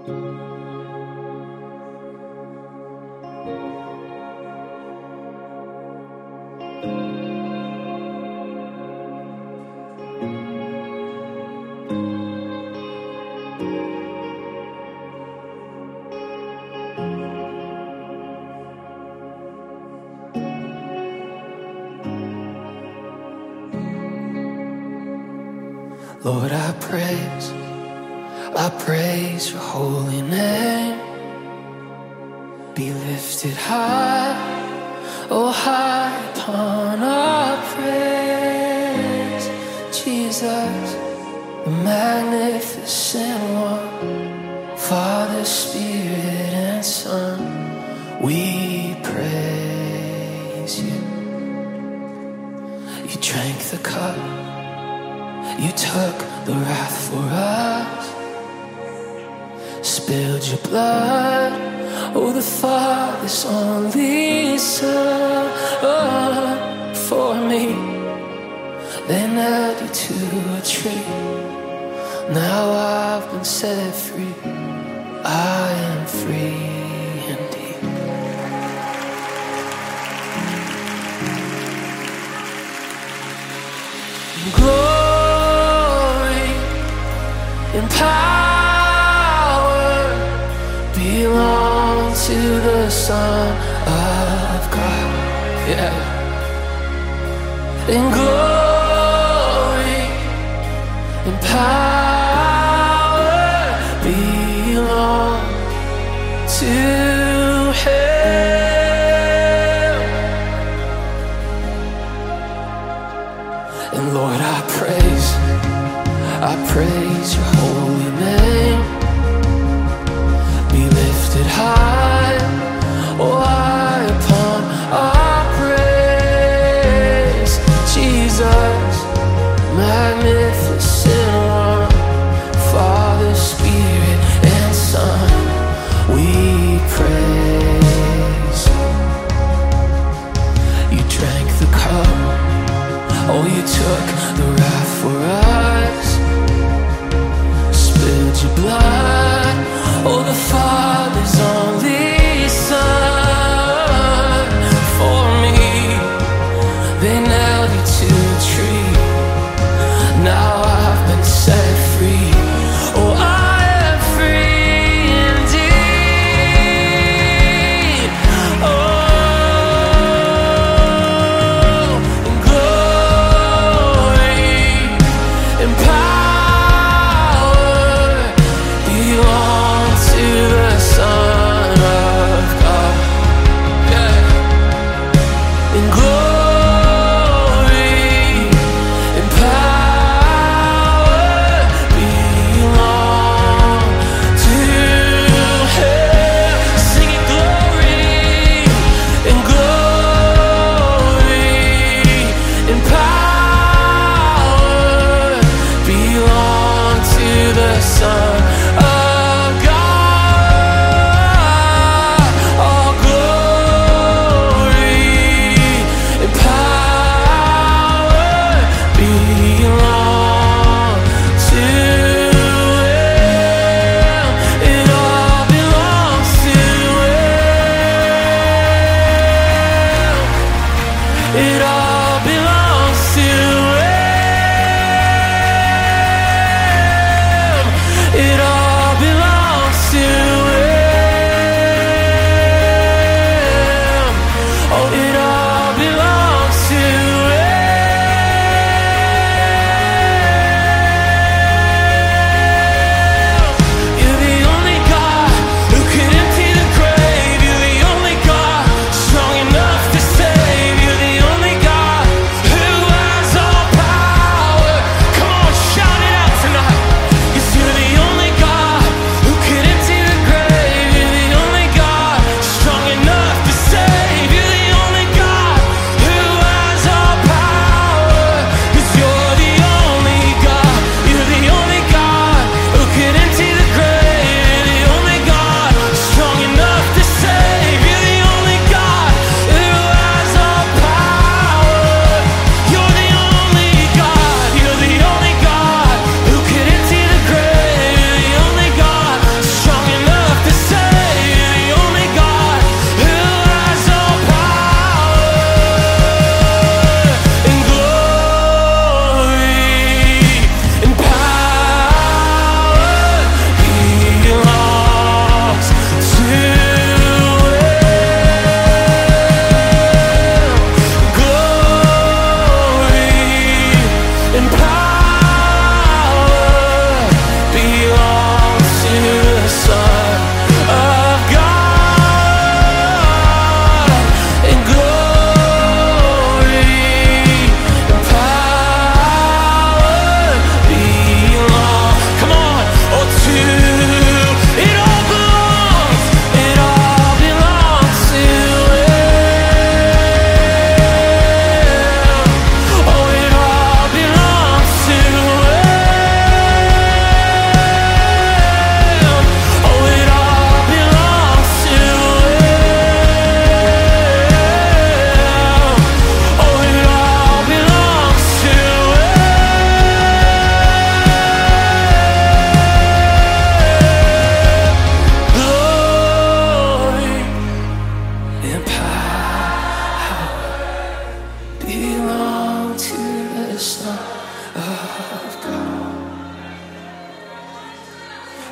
Lord, I praise your holy name. Be lifted high, oh high upon our praise. Jesus, the magnificent one, Father, Spirit, and Son, we praise you. You drank the cup, you took the wrath for us, spilled your blood, oh the Father's only Son. For me, they nailed you to a tree. Now I've been set free, I am free indeed. Glory and power belong to the Son of God. Yeah. And glory and power belong to Him. And Lord, I praise your holy name. Be lifted high, oh high upon our praise. Jesus, magnificent one, Father, Spirit, and Son, we praise you. You drank the cup, oh you took the wrath for us, spilled your blood, oh the Father's only Son. For me, they nailed you to a tree. Now I've been set free, oh I am free indeed. Oh, glory and power belong to the Son of God. Yeah. And glory and power belong to Him. Singing glory and glory and power belong to the Son of God. All glory and power belong to Him. It all belongs to Him. It all belongs to Him. It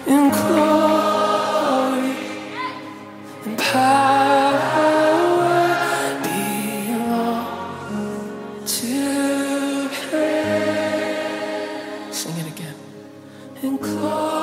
in glory and power belong to Him. Sing it again. In glory.